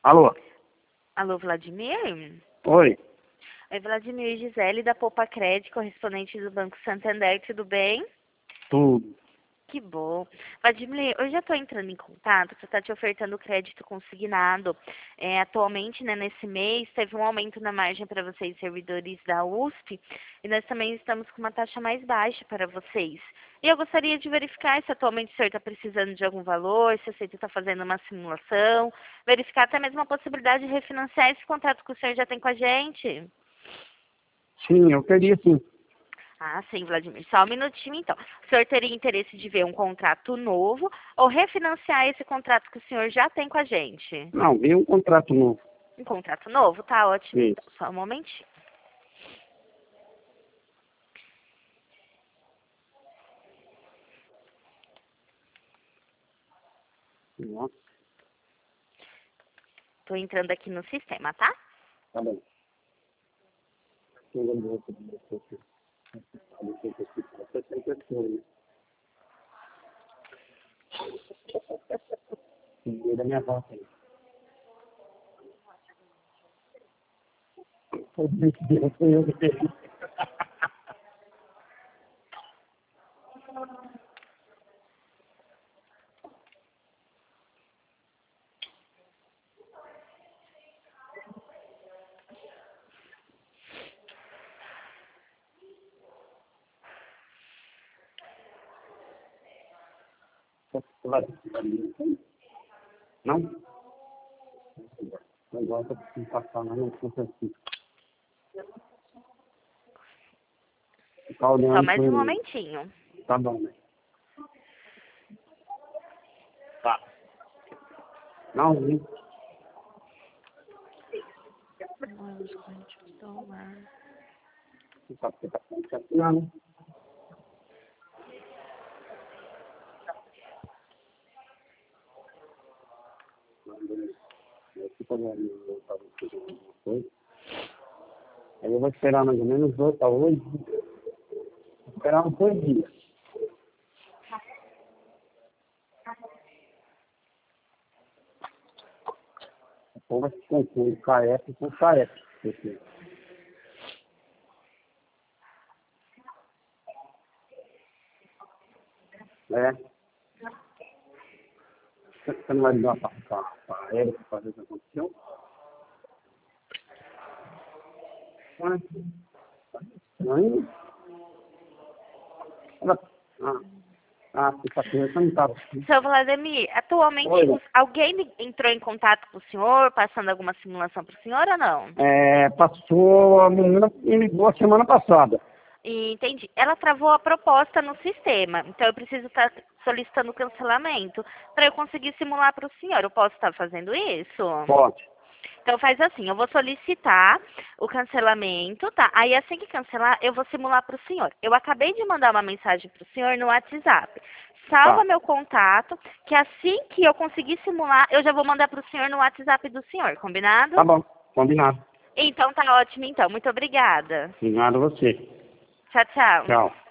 Alô? Alô, Vladimir? Oi. Oi, Vladimir, Gisele da Poupa Crédito, correspondente do Banco Santander, tudo bem? Tudo. Que bom. Vladimir, eu já estou entrando em contato, você está te ofertando crédito consignado. Atualmente, né, nesse mês, teve um aumento na margem para vocês, servidores da USP, e nós também estamos com uma taxa mais baixa para vocês. E eu gostaria de verificar se atualmente o senhor está precisando de algum valor, se você está fazendo uma simulação, verificar até mesmo a possibilidade de refinanciar esse contrato que o senhor já tem com a gente. Sim, eu queria sim. Ah, sim, Vladimir. Só um minutinho, então. O senhor teria interesse de ver um contrato novo ou refinanciar esse contrato que o senhor já tem com a gente? Não, veio um contrato novo. Um contrato novo? Tá ótimo, então. Isso. Só um momentinho. Nossa, Tô entrando aqui no sistema, tá? tá bom. Da minha volta aí. Foi eu que fiz. Não? Agora eu preciso passar lá no São Francisco. Tá Só olhando mais com um ele. momentinho. Tá bom, né? Tá. Não, viu? Você sabe que tá funcionando. Aí eu vou esperar mais ou menos 2 a 8. Vou esperar uns 2 dias. O povo vai se confundir KF com KF. É. Você não vai ligar para ele para fazer essa condição? Não? Você está conversando, tá? Seu Vladimir, atualmente Oi. alguém entrou em contato com o senhor, passando alguma simulação para o senhor ou não? Passou, a menina me ligou a semana passada. Entendi. Ela travou a proposta no sistema, então eu preciso estar solicitando cancelamento para eu conseguir simular para o senhor. Eu posso estar fazendo isso? Pode. Então faz assim, eu vou solicitar o cancelamento, tá? Aí assim que cancelar, eu vou simular para o senhor. Eu acabei de mandar uma mensagem para o senhor no WhatsApp. Salva Tá. meu contato, que assim que eu conseguir simular, eu já vou mandar para o senhor no WhatsApp do senhor, combinado? Tá bom. Combinado. Então tá ótimo, então. Muito obrigada. Obrigado a você. Tchau, tchau. Tchau.